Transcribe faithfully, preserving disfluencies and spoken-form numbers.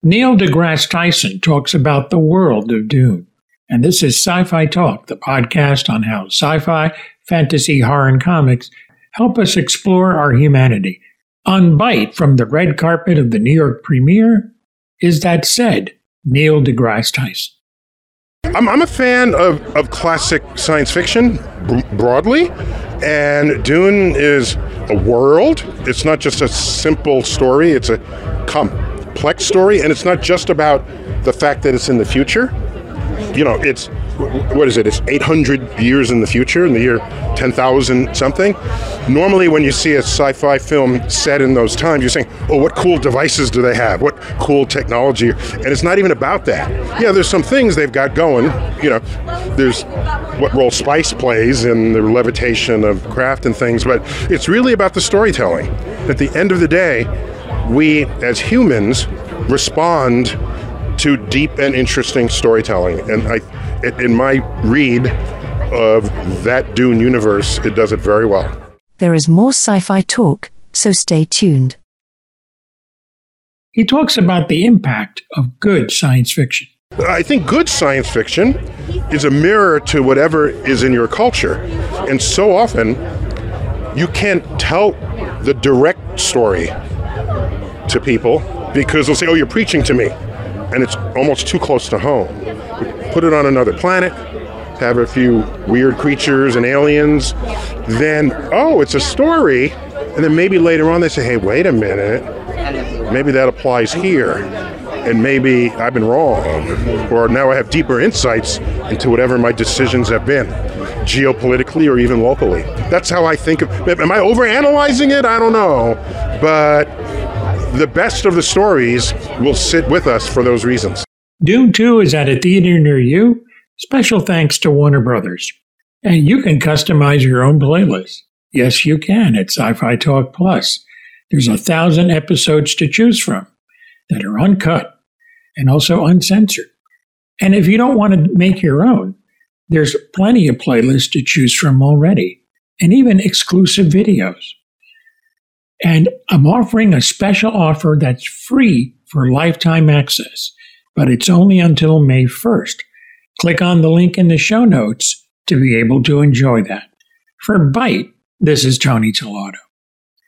Neil deGrasse Tyson talks about the world of Dune. And this is Sci-Fi Talk, the podcast on how sci-fi, fantasy, horror, and comics help us explore our humanity. On Bite from the red carpet of the New York premiere, Is That Said? Neil deGrasse Tyson. I'm, I'm a fan of, of classic science fiction b- broadly, and Dune is a world. It's not just a simple story, it's a complex story, and it's not just about the fact that it's in the future. You know, it's, what is it, it's eight hundred years in the future, in the year ten thousand something. Normally when you see a sci-fi film set in those times, you're saying, oh, what cool devices do they have? What cool technology? And it's not even about that. Yeah, there's some things they've got going. You know, there's what role spice plays in the levitation of craft and things, but it's really about the storytelling. At the end of the day, we as humans respond to deep and interesting storytelling. And I, in my read of that Dune universe, it does it very well. There is more sci-fi talk, so stay tuned. He talks about the impact of good science fiction. I think good science fiction is a mirror to whatever is in your culture. And so often, you can't tell the direct story to people because they'll say, oh, you're preaching to me. And it's almost too close to home. Put it on another planet, have a few weird creatures and aliens, then, oh, it's a story. And then maybe later on they say, hey, wait a minute, maybe that applies here. And maybe I've been wrong. Or now I have deeper insights into whatever my decisions have been, geopolitically or even locally. That's how I think of it. Am I overanalyzing it? I don't know. But the best of the stories will sit with us for those reasons. Dune two is at a theater near you. Special thanks to Warner Brothers. And you can customize your own playlist. Yes, you can at Sci-Fi Talk Plus. There's a thousand episodes to choose from that are uncut and also uncensored. And if you don't want to make your own, there's plenty of playlists to choose from already, and even exclusive videos. And I'm offering a special offer that's free for lifetime access, but it's only until May first. Click on the link in the show notes to be able to enjoy that. For Bite, this is Tony Tellado.